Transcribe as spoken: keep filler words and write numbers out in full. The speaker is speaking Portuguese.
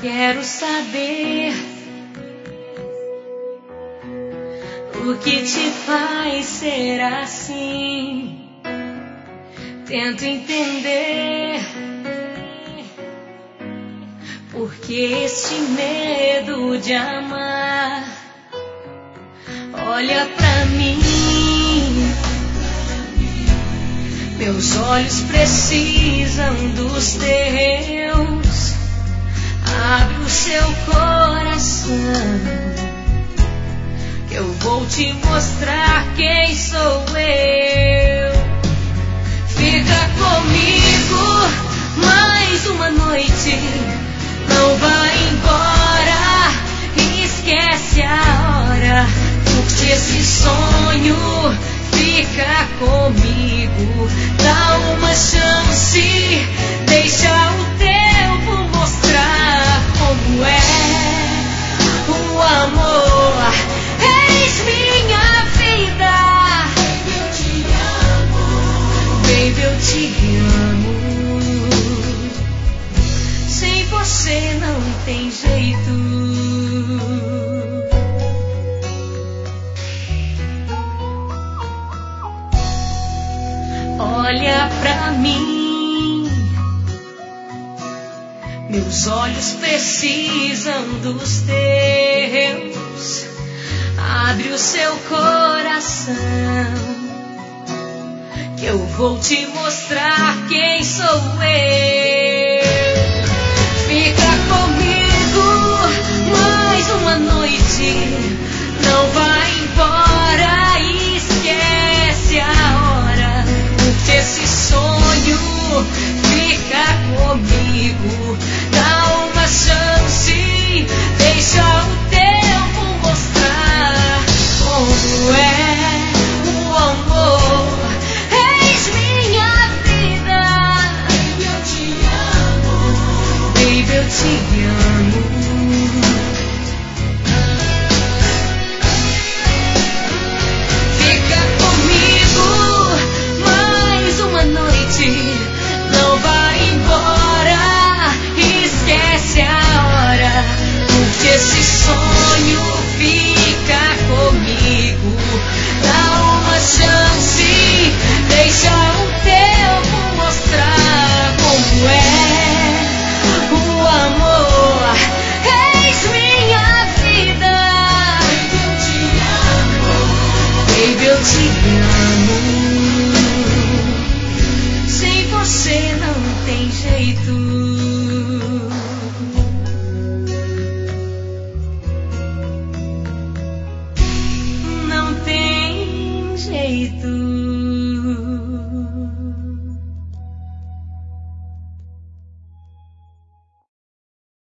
Quero saber o que te faz ser assim. Tento entender por que este medo de amar. Olha pra mim, meus olhos precisam dos teus. Abre o seu coração, que eu vou te mostrar quem sou eu. Fica comigo mais uma noite, não vai embora, esquece a hora. Curte esse sonho, fica comigo, dá uma chance, deixa o tempo mostrar como é o amor. Eis minha vida, baby, eu te amo, baby, eu te amo. Sem você não tem jeito. Olha pra mim, meus olhos precisam dos teus. Abre o seu coração, que eu vou te mostrar quem sou eu. Fica comigo mais uma noite, não vai embora, esquece a hora. Curte esse sonho, fica comigo, dá uma chance, deixa o tempo mostrar como é o amor. Eis minha vida, baby, eu te amo, baby, eu te amo. Fica comigo mais uma noite, não vai embora, esquece a hora. Curte esse sonho, fica comigo, dá uma chance, deixa o tempo mostrar como é o amor. Eis minha vida, baby, eu te amo, baby, eu te amo. Sem você não tem jeito. Não tem jeito.